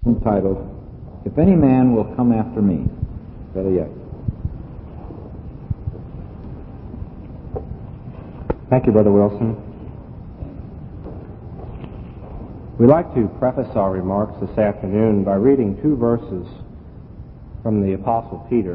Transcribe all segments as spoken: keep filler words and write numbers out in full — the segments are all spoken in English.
entitled, If Any Man Will Come After Me. Better yet. Thank you, Brother Wilson. We'd like to preface our remarks this afternoon by reading two verses from the Apostle Peter.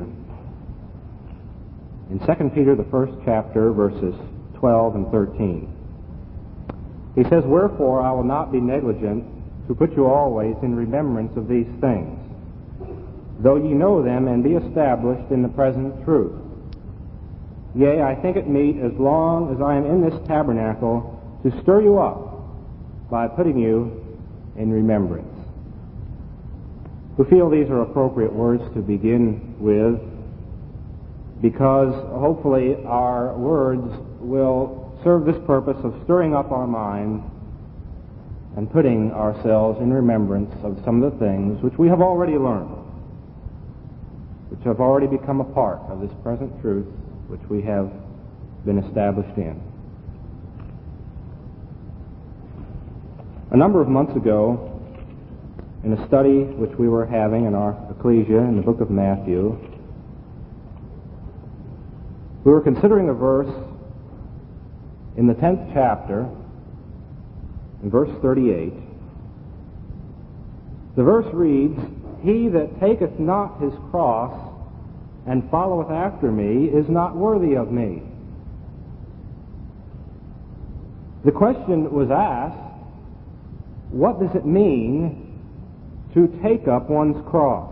In Second Peter, the first chapter, verses twelve and thirteen. He says, Wherefore I will not be negligent to put you always in remembrance of these things, though ye know them and be established in the present truth. Yea, I think it meet, as long as I am in this tabernacle, to stir you up by putting you in remembrance. We feel these are appropriate words to begin with, because hopefully our words will serve this purpose of stirring up our minds and putting ourselves in remembrance of some of the things which we have already learned, which have already become a part of this present truth which we have been established in. A number of months ago, in a study which we were having in our ecclesia in the book of Matthew, we were considering a verse in the tenth chapter, in verse thirty-eight. The verse reads, He that taketh not his cross and followeth after me is not worthy of me. The question was asked, what does it mean to take up one's cross?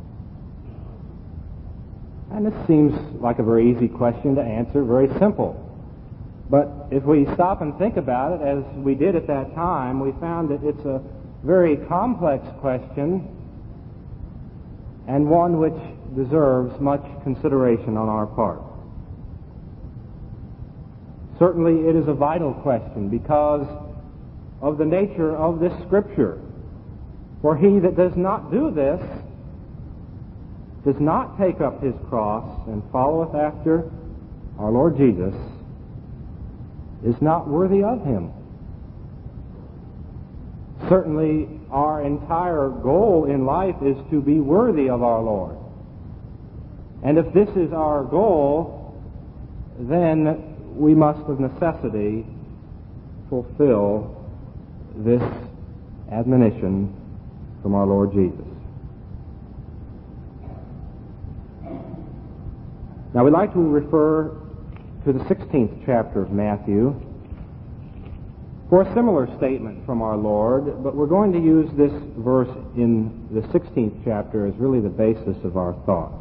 And this seems like a very easy question to answer, very simple. But if we stop and think about it, as we did at that time, we found that it's a very complex question and one which deserves much consideration on our part. Certainly it is a vital question because of the nature of this Scripture. For he that does not do this, does not take up his cross and followeth after our Lord Jesus, is not worthy of him. Certainly our entire goal in life is to be worthy of our Lord. And if this is our goal, then we must of necessity fulfill this admonition from our Lord Jesus. Now we'd like to refer to the sixteenth chapter of Matthew for a similar statement from our Lord, but we're going to use this verse in the sixteenth chapter as really the basis of our thought.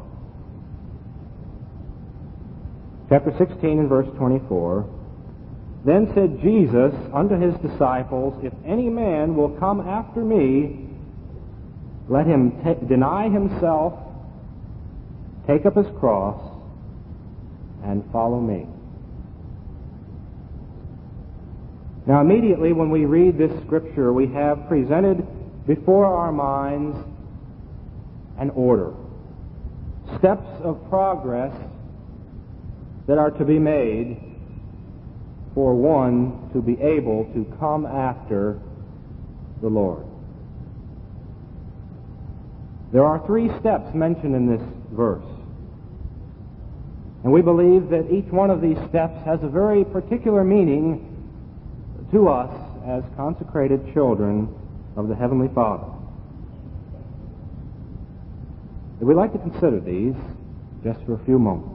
Chapter sixteen and verse twenty-four, Then said Jesus unto his disciples, If any man will come after me, let him t- deny himself, take up his cross, and follow me. Now immediately when we read this scripture, we have presented before our minds an order, steps of progress that are to be made for one to be able to come after the Lord. There are three steps mentioned in this verse. And we believe that each one of these steps has a very particular meaning to us as consecrated children of the Heavenly Father. And we'd like to consider these just for a few moments.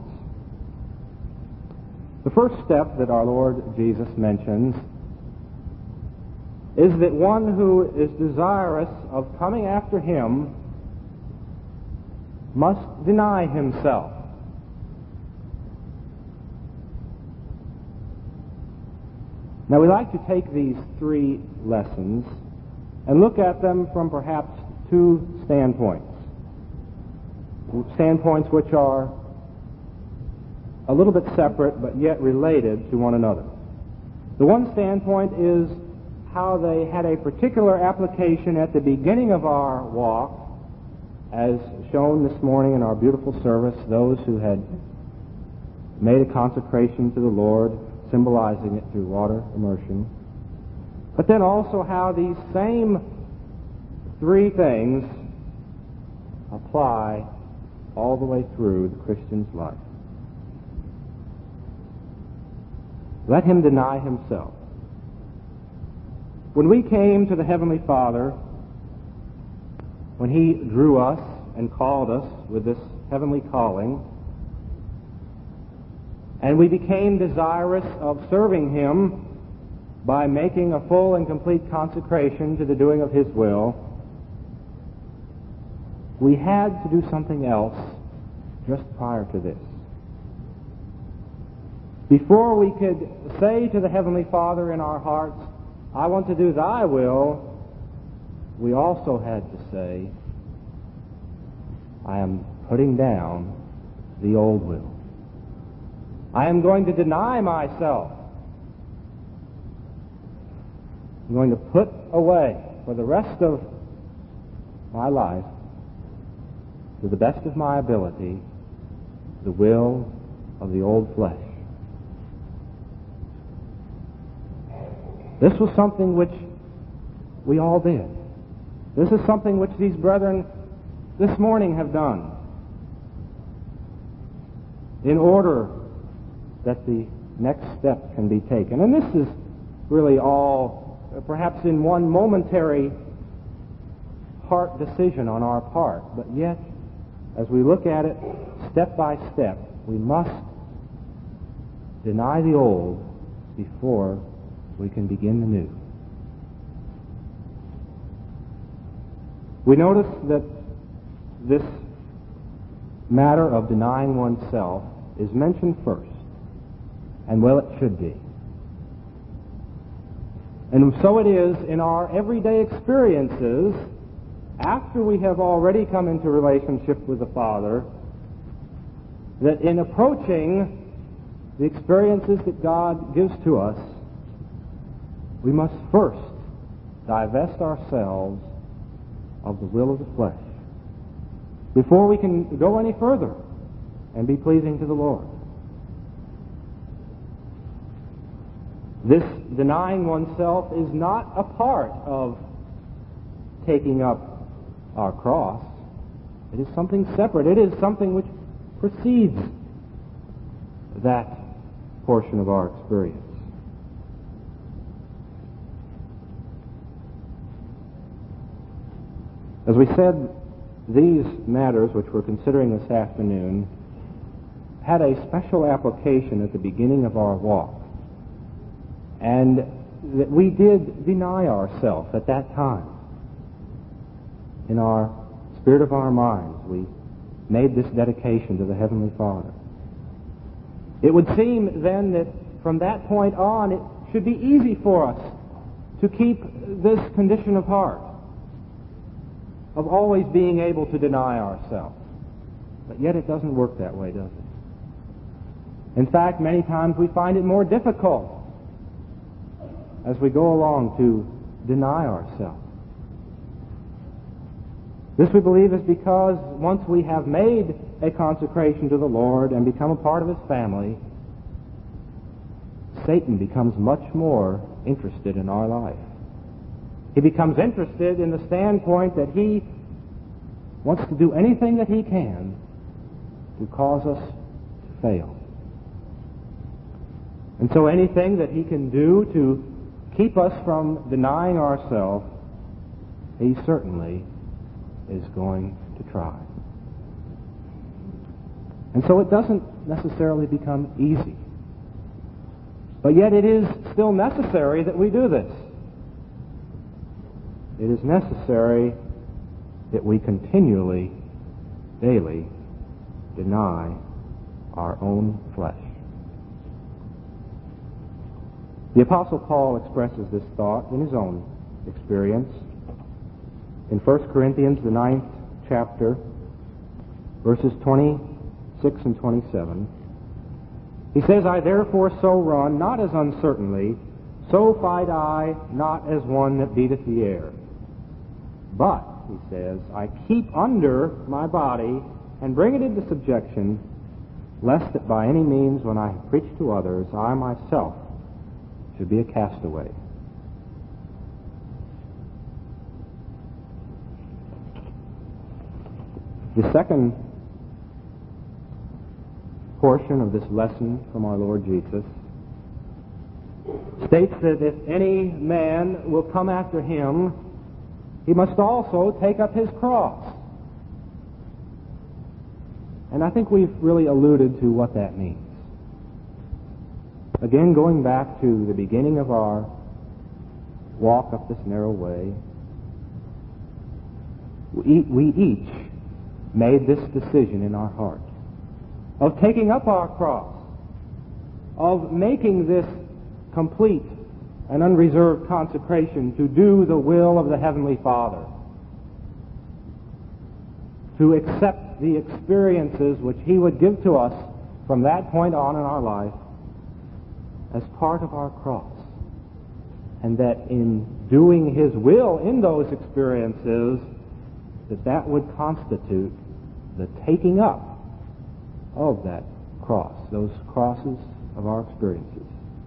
The first step that our Lord Jesus mentions is that one who is desirous of coming after Him must deny himself. Now we like to take these three lessons and look at them from perhaps two standpoints. Standpoints which are a little bit separate but yet related to one another. The one standpoint is how they had a particular application at the beginning of our walk, as shown this morning in our beautiful service, those who had made a consecration to the Lord, symbolizing it through water immersion. But then also how these same three things apply all the way through the Christian's life. Let him deny himself. When we came to the Heavenly Father, when He drew us and called us with this heavenly calling, and we became desirous of serving Him by making a full and complete consecration to the doing of His will, we had to do something else just prior to this. Before we could say to the Heavenly Father in our hearts, I want to do Thy will, we also had to say, I am putting down the old will. I am going to deny myself. I'm going to put away for the rest of my life, to the best of my ability, the will of the old flesh. This was something which we all did. This is something which these brethren this morning have done in order that the next step can be taken. And this is really all, perhaps in one momentary heart decision on our part, but yet, as we look at it step by step, we must deny the old before we can begin the new. We notice that this matter of denying oneself is mentioned first, and well, it should be. And so it is in our everyday experiences, after we have already come into relationship with the Father, that in approaching the experiences that God gives to us, we must first divest ourselves of the will of the flesh before we can go any further and be pleasing to the Lord. This denying oneself is not a part of taking up our cross. It is something separate. It is something which precedes that portion of our experience. As we said, these matters which we're considering this afternoon had a special application at the beginning of our walk. And that we did deny ourselves at that time. In our spirit of our minds, we made this dedication to the Heavenly Father. It would seem then that from that point on, it should be easy for us to keep this condition of heart, of always being able to deny ourselves. But yet it doesn't work that way, does it? In fact, many times we find it more difficult as we go along to deny ourselves. This, we believe, is because once we have made a consecration to the Lord and become a part of His family, Satan becomes much more interested in our life. He becomes interested in the standpoint that he wants to do anything that he can to cause us to fail. And so anything that he can do to keep us from denying ourselves, he certainly is going to try. And so it doesn't necessarily become easy. But yet it is still necessary that we do this. It is necessary that we continually, daily, deny our own flesh. The Apostle Paul expresses this thought in his own experience. In First Corinthians, the ninth chapter, verses twenty-six and twenty-seven, he says, I therefore so run, not as uncertainly, so fight I, not as one that beateth the air. But, he says, I keep under my body and bring it into subjection, lest that by any means, when I have preached to others, I myself should be a castaway. The second portion of this lesson from our Lord Jesus states that if any man will come after him, he must also take up his cross. And I think we've really alluded to what that means. Again, going back to the beginning of our walk up this narrow way, we, we each made this decision in our heart of taking up our cross, of making this complete and unreserved consecration to do the will of the Heavenly Father, to accept the experiences which He would give to us from that point on in our life as part of our cross, and that in doing His will in those experiences, that that would constitute the taking up of that cross, those crosses of our experiences.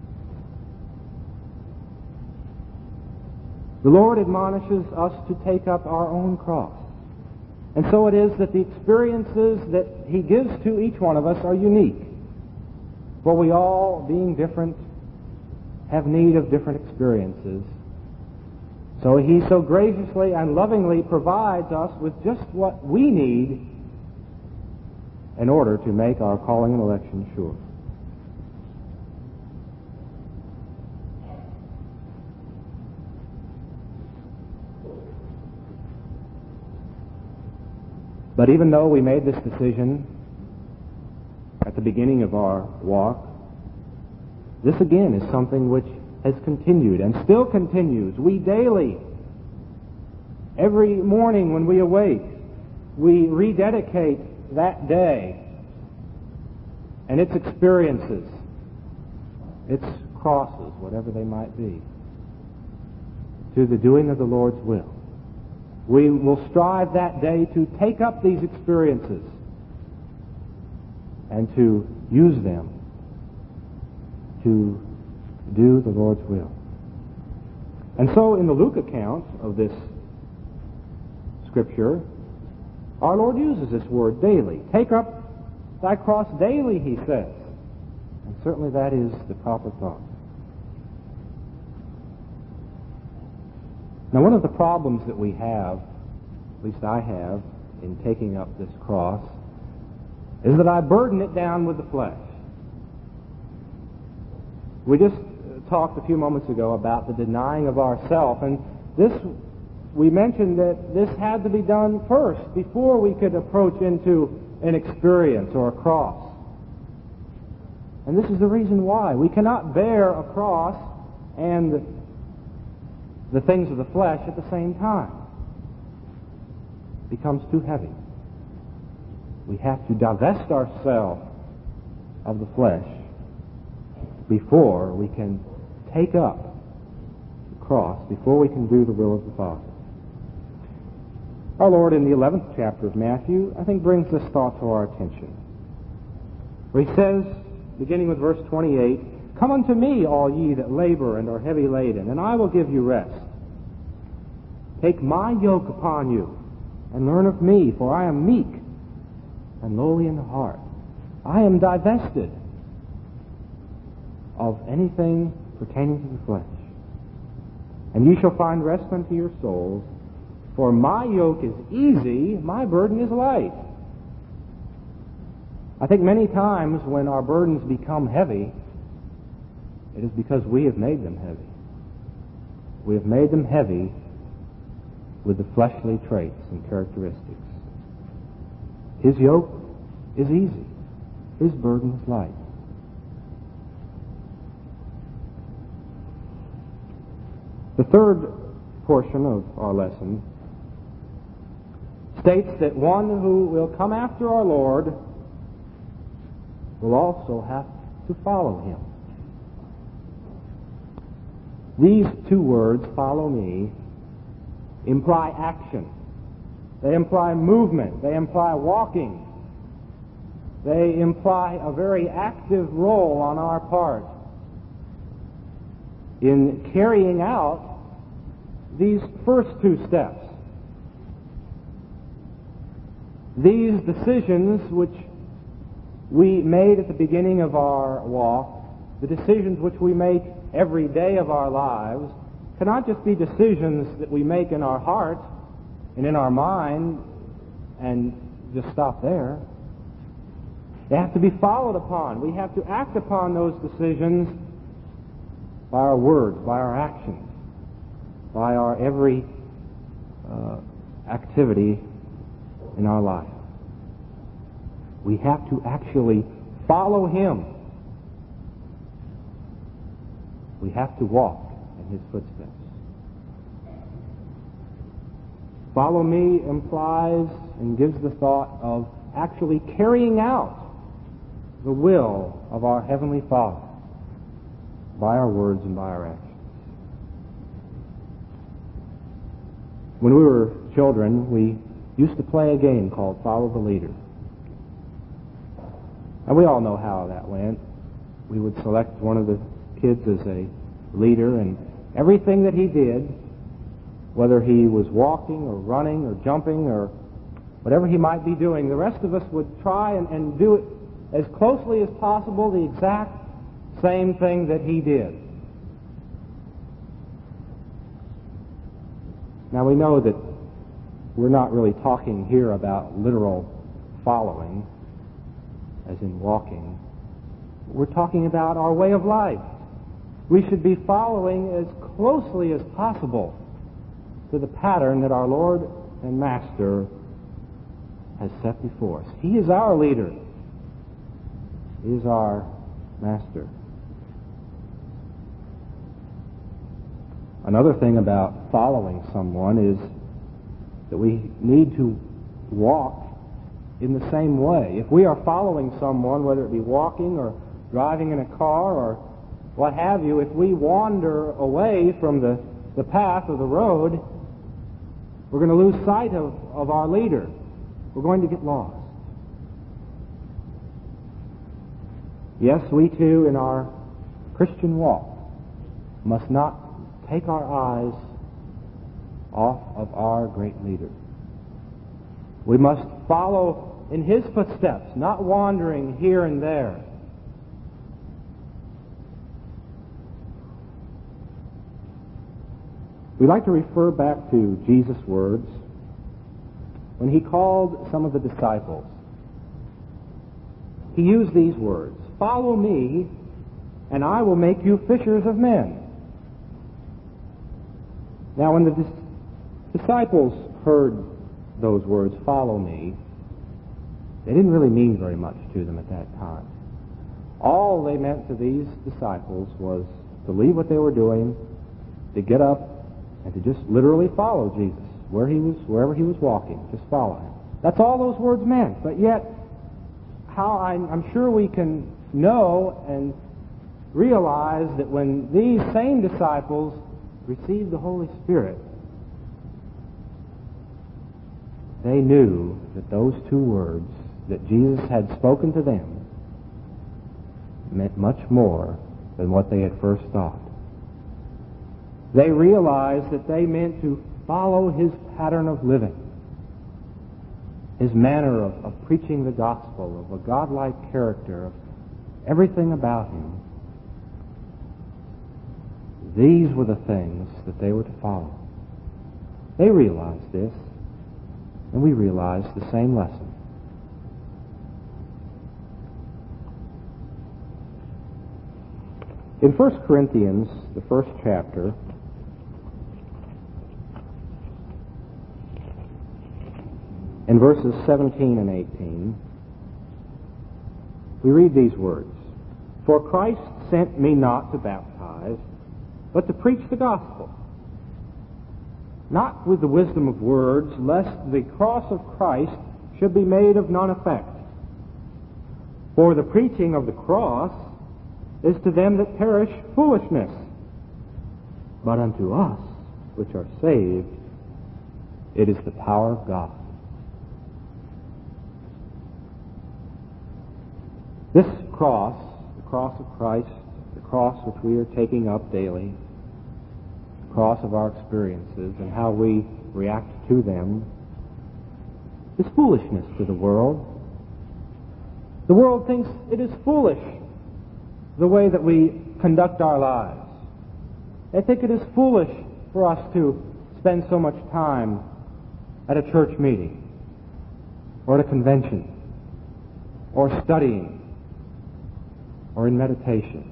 The Lord admonishes us to take up our own cross. And so it is that the experiences that He gives to each one of us are unique. For we all, being different, have need of different experiences. So He so graciously and lovingly provides us with just what we need in order to make our calling and election sure. But even though we made this decision at the beginning of our walk, this again is something which has continued and still continues. We daily, every morning when we awake, we rededicate that day and its experiences, its crosses, whatever they might be, to the doing of the Lord's will. We will strive that day to take up these experiences and to use them to do the Lord's will. And so in the Luke account of this scripture, our Lord uses this word daily. Take up thy cross daily, He says. And certainly that is the proper thought. Now, one of the problems that we have, at least I have, in taking up this cross, is that I burden it down with the flesh. We just talked a few moments ago about the denying of ourself, and this, we mentioned that this had to be done first before we could approach into an experience or a cross. And this is the reason why. We cannot bear a cross and the things of the flesh at the same time. It becomes too heavy. We have to divest ourselves of the flesh before we can take up the cross, before we can do the will of the Father. Our Lord, in the eleventh chapter of Matthew, I think brings this thought to our attention, where He says, beginning with verse twenty-eight, "Come unto me, all ye that labor and are heavy laden, and I will give you rest. Take my yoke upon you, and learn of me, for I am meek and lowly in heart. I am divested of anything pertaining to the flesh. And ye shall find rest unto your souls, for my yoke is easy, my burden is light." I think many times when our burdens become heavy, it is because we have made them heavy. We have made them heavy with the fleshly traits and characteristics. His yoke is easy. His burden is light. The third portion of our lesson states that one who will come after our Lord will also have to follow Him. These two words, "follow me," imply action. They imply movement. They imply walking. They imply a very active role on our part in carrying out these first two steps. These decisions which we made at the beginning of our walk, the decisions which we make every day of our lives, cannot just be decisions that we make in our heart and in our mind and just stop there. They have to be followed upon. We have to act upon those decisions by our words, by our actions, by our every uh, activity in our life. We have to actually follow Him. We have to walk in His footsteps. Follow me implies and gives the thought of actually carrying out the will of our Heavenly Father by our words and by our actions. When we were children, we used to play a game called Follow the Leader. And we all know how that went. We would select one of the kids as a leader, and everything that he did, whether he was walking or running or jumping or whatever he might be doing, the rest of us would try and, and do it as closely as possible, the exact same thing that he did. Now we know that we're not really talking here about literal following, as in walking. We're talking about our way of life. We should be following as closely as possible to the pattern that our Lord and Master has set before us. He is our leader. He is our Master. Another thing about following someone is that we need to walk in the same way. If we are following someone, whether it be walking or driving in a car or what have you, if we wander away from the, the path or the road, we're going to lose sight of, of our leader. We're going to get lost. Yes, we too, in our Christian walk, must not take our eyes off of our great leader. We must follow in his footsteps, not wandering here and there. We'd like to refer back to Jesus' words when he called some of the disciples. He used these words, "Follow me, and I will make you fishers of men." Now, when the dis- disciples heard those words, "Follow me," they didn't really mean very much to them at that time. All they meant to these disciples was to leave what they were doing, to get up, and to just literally follow Jesus where he was, wherever he was walking. Just follow him. That's all those words meant. But yet, how I'm, I'm sure we can know and realize that when these same disciples received the Holy Spirit, they knew that those two words that Jesus had spoken to them meant much more than what they had first thought. They realized that they meant to follow his pattern of living, his manner of, of preaching the gospel, of a godlike character, of everything about him. These were the things that they were to follow. They realized this, and we realized the same lesson. In First Corinthians, the first chapter, in verses seventeen and eighteen, we read these words, "For Christ sent me not to baptize, but to preach the gospel, not with the wisdom of words, lest the cross of Christ should be made of none effect. For the preaching of the cross is to them that perish foolishness, but unto us which are saved it is the power of God." This cross, the cross of Christ, the cross which we are taking up daily, the cross of our experiences and how we react to them, is foolishness to the world. The world thinks it is foolish the way that we conduct our lives. They think it is foolish for us to spend so much time at a church meeting or at a convention or studying or in meditation.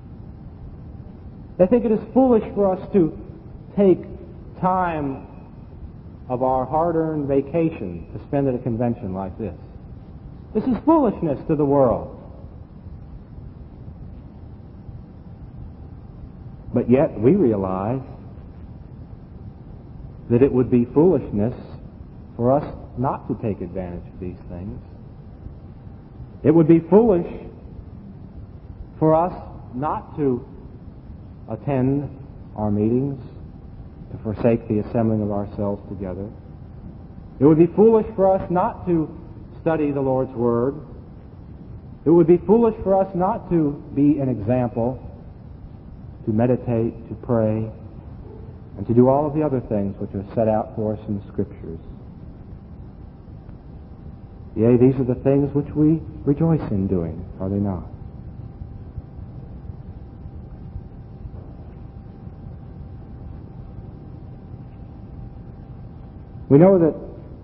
They think it is foolish for us to take time of our hard-earned vacation to spend at a convention like this. This is foolishness to the world. But yet we realize that it would be foolishness for us not to take advantage of these things. It would be foolish for us not to attend our meetings, to forsake the assembling of ourselves together. It would be foolish for us not to study the Lord's Word. It would be foolish for us not to be an example, to meditate, to pray, and to do all of the other things which are set out for us in the Scriptures. Yea, these are the things which we rejoice in doing, are they not? We know that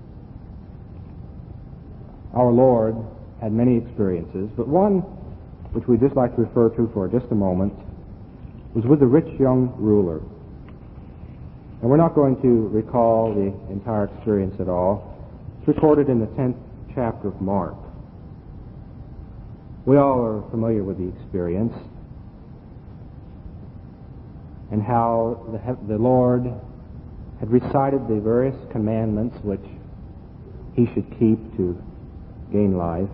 our Lord had many experiences, but one which we'd just like to refer to for just a moment was with the rich young ruler. And we're not going to recall the entire experience at all. It's recorded in the tenth chapter of Mark. We all are familiar with the experience and how the, the Lord had recited the various commandments which he should keep to gain life,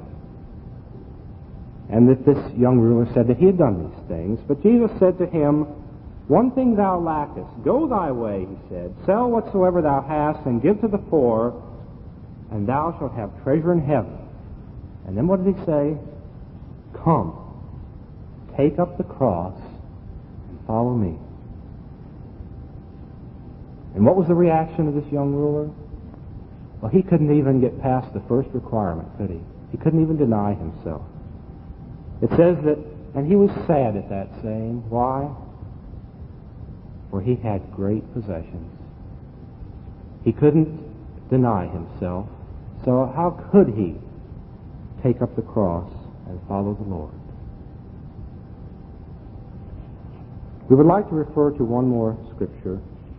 and that this young ruler said that he had done these things. But Jesus said to him, "One thing thou lackest. Go thy way," he said, "sell whatsoever thou hast, and give to the poor, and thou shalt have treasure in heaven." And then what did he say? "Come, take up the cross, and follow me." And what was the reaction of this young ruler? Well, he couldn't even get past the first requirement, could he? He couldn't even deny himself. It says that, and he was sad at that saying. Why? For he had great possessions. He couldn't deny himself. So how could he take up the cross and follow the Lord? We would like to refer to one more scripture.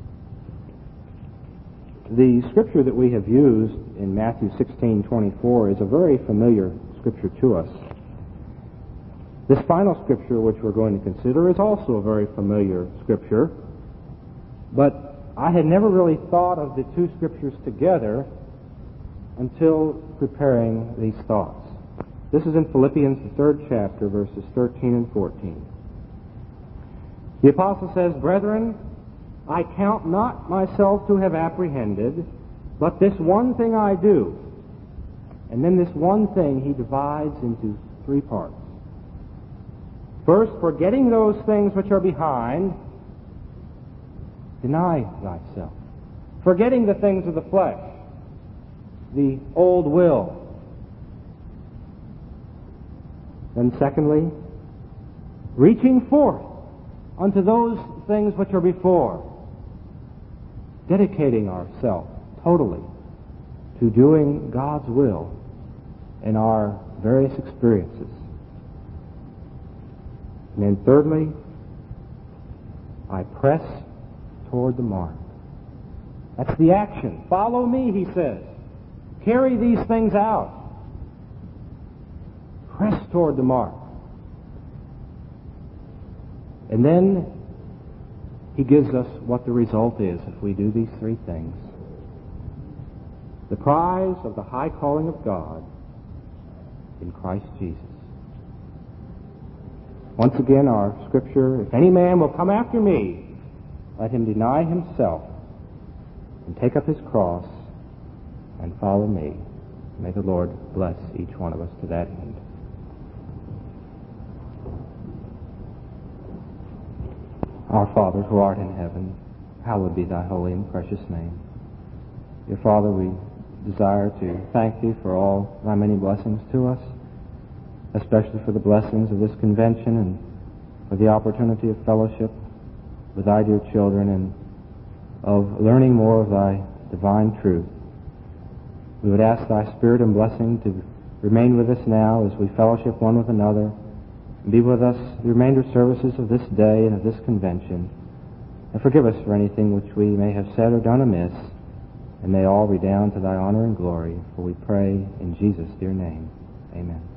The scripture that we have used in Matthew sixteen twenty-four is a very familiar scripture to us. This final scripture which we're going to consider is also a very familiar scripture, but I had never really thought of the two scriptures together until preparing these thoughts. This is in Philippians, the third chapter, verses thirteen and fourteen. The apostle says, "Brethren, I count not myself to have apprehended, but this one thing I do." And then this one thing he divides into three parts. First, forgetting those things which are behind, deny thyself. Forgetting the things of the flesh, the old will. Then secondly, reaching forth unto those things which are before, dedicating ourselves totally to doing God's will in our various experiences. And then thirdly, I press toward the mark. That's the action. Follow me, he says. Carry these things out. Press toward the mark. And then he gives us what the result is if we do these three things. The prize of the high calling of God in Christ Jesus. Once again, our scripture, "If any man will come after me, let him deny himself and take up his cross and follow me." May the Lord bless each one of us to that end. Our Father, who art in heaven, hallowed be thy holy and precious name. Dear Father, we desire to thank Thee for all Thy many blessings to us, especially for the blessings of this convention and for the opportunity of fellowship with Thy dear children and of learning more of Thy divine truth. We would ask Thy Spirit and blessing to remain with us now as we fellowship one with another, and be with us the remainder services of this day and of this convention, and forgive us for anything which we may have said or done amiss, and may all redound to Thy honor and glory, for we pray in Jesus' dear name. Amen.